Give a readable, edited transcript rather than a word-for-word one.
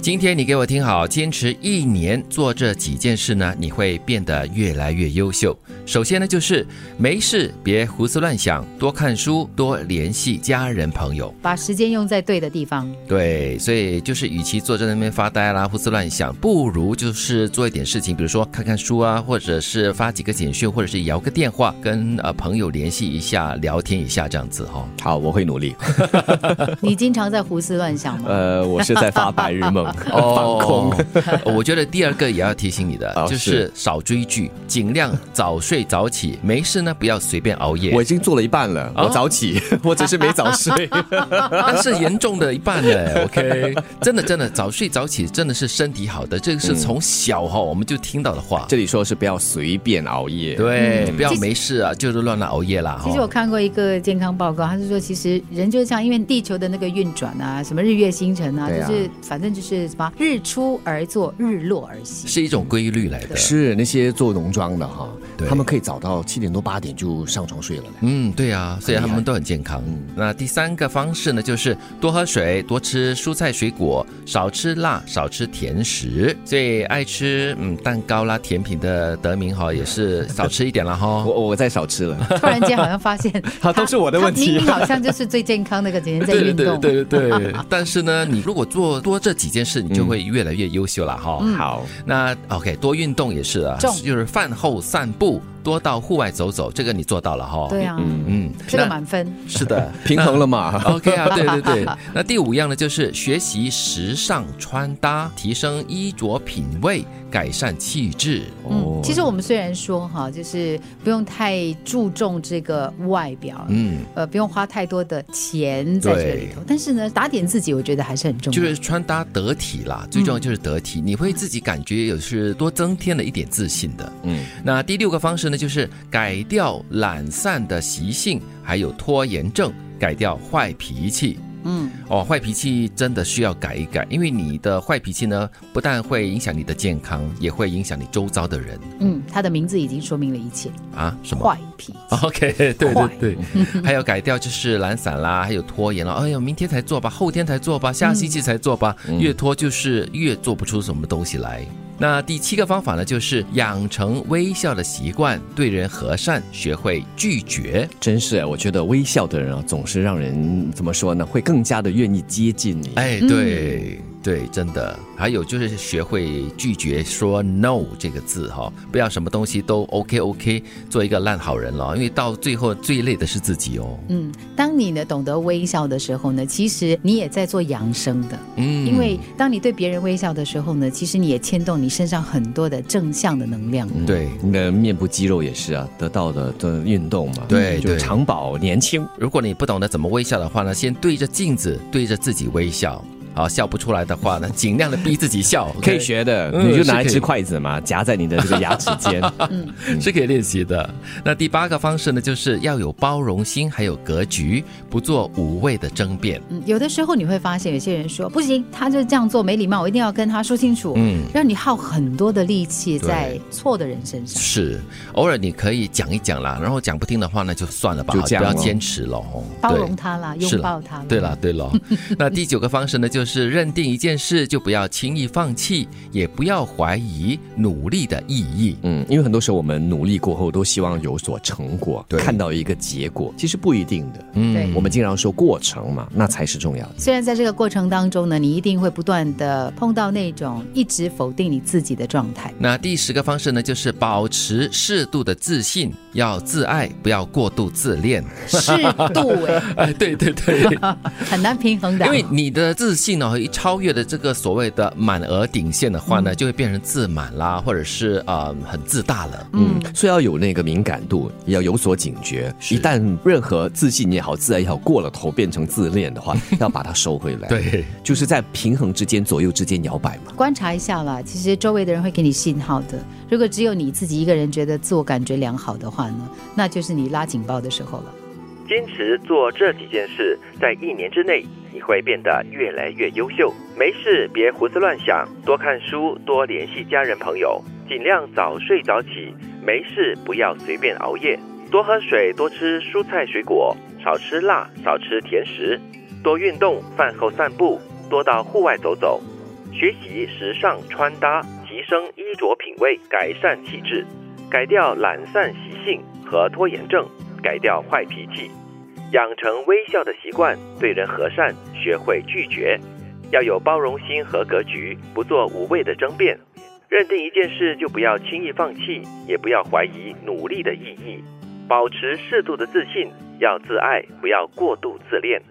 今天你给我听好，坚持1年做这几件事呢，你会变得越来越优秀。首先呢，就是没事别胡思乱想，多看书，多联系家人朋友， 把时间用在对的地方。 对，所以就是与其坐在那边发呆啦，胡思乱想，不如就是做一点事情，比如说看看书啊，或者是发几个简讯，或者是摇个电话跟朋友联系一下，聊天一下这样子哈。 好，我会努力。 你经常在胡思乱想吗？ 我是在发白日梦，放空。 我觉得第二个也要提醒你的，就是少追剧，尽量早睡早起，没事呢不要随便熬夜。 我已经做了一半了，我早起，我只是没早睡。 那是严重的一半了 ，OK， 真的早睡早起真的是身体好的，这个是从小我们就听到的话。 这里说是不要随便熬夜， 对，不要没事啊就是乱熬夜啦。 其实我看过一个健康报告，他是说其实人就是这样，因为地球的那个运转啊，什么日月星辰啊，就是反正就是什么日出而作，日落而息， 是一种规律来的。 是那些做农庄的哈，他们可以早到7点多8点就上床睡了。 对啊，所以他们都很健康。那第3个方式呢，就是多喝水，多吃蔬菜水果，少吃辣，少吃甜食。所以爱吃蛋糕啦、甜品的德明也是少吃一点啦哈。 我再少吃了。 突然间好像发现都是我的问题。 明明好像就是最健康那个整天在运动。 对。但是呢，你如果做多这几件事，你就会越来越优秀了哈。 好， 那 OK， 多运动也是啊，就是饭后散步，多到户外走走，这个你做到了哈。 对啊，这个满分。 是的， 平衡了嘛。 OK 啊，对。那第5样呢，就是学习时尚穿搭，提升衣着品味，改善气质。 其实我们虽然说就是不用太注重这个外表，不用花太多的钱在这里头，但是呢，打点自己，我觉得还是很重要。 就是穿搭得体啦，最重要就是得体，你会自己感觉有是多增添了一点自信的。那第6个方式呢，就是改掉懒散的习性，还有拖延症，改掉坏脾气。坏脾气真的需要改一改，因为你的坏脾气呢，不但会影响你的健康，也会影响你周遭的人。 它的名字已经说明了一切啊，什么？ 坏脾气。 OK， 对。还有改掉就是懒散啦，还有拖延了。哎呦，明天才做吧，后天才做吧，下星期才做吧，越拖就是越做不出什么东西来。那第7个方法呢，就是养成微笑的习惯，对人和善，学会拒绝。 真是，我觉得微笑的人总是让人怎么说呢，会更加的愿意接近你。 对，真的。还有就是学会拒绝，说 no 这个字不要什么东西都 OK， 做一个烂好人了，因为到最后最累的是自己当你呢懂得微笑的时候呢，其实你也在做扬升的。因为当你对别人微笑的时候呢，其实你也牵动你身上很多的正向的能量。 对，你的面部肌肉也是得到的运动嘛。 对， 就长保年轻。 如果你不懂得怎么微笑的话呢，先对着镜子对着自己微笑。笑不出来的话呢，尽量的逼自己笑。 可以学的，你就拿一支筷子嘛，夹在你的这个牙齿间。 是可以练习的。那第8个方式呢，就是要有包容心，还有格局，不做无谓的争辩。 有的时候你会发现有些人说不行，他就这样做没礼貌，我一定要跟他说清楚。让你耗很多的力气在错的人身上。 是，偶尔你可以讲一讲啦，然后讲不听的话呢，就算了吧， 就这样不要坚持了。 包容他啦，拥抱他啦。 对了。那第9个方式呢，就是认定一件事就不要轻易放弃，也不要怀疑努力的意义。 因为很多时候我们努力过后都希望有所成果，看到一个结果，其实不一定的。我们经常说过程嘛，那才是重要的。 虽然在这个过程当中呢，你一定会不断的碰到那种一直否定你自己的状态。 那第10个方式呢，就是保持适度的自信，要自爱，不要过度自恋。 适度对， 很难平衡的。 因为你的自信一超越的这个所谓的满额顶线的话呢，就会变成自满啦，或者是很自大了。 所以要有那个敏感度，也要有所警觉。一旦任何自信也好，自爱也好，过了头变成自恋的话，要把它收回来。 对， 就是在平衡之间、左右之间摇摆嘛。 观察一下啦，其实周围的人会给你信号的。如果只有你自己一个人觉得自我感觉良好的话呢，那就是你拉警报的时候了。 坚持做这几件事，在1年之内，你会变得越来越优秀。没事别胡思乱想，多看书，多联系家人朋友，尽量早睡早起。没事不要随便熬夜，多喝水，多吃蔬菜水果，少吃辣，少吃甜食，多运动，饭后散步，多到户外走走。 学习时尚穿搭，提升衣着品味，改善气质，改掉懒散习性和拖延症，改掉坏脾气，养成微笑的习惯，对人和善，学会拒绝，要有包容心和格局，不做无谓的争辩，认定一件事就不要轻易放弃，也不要怀疑努力的意义，保持适度的自信，要自爱，不要过度自恋。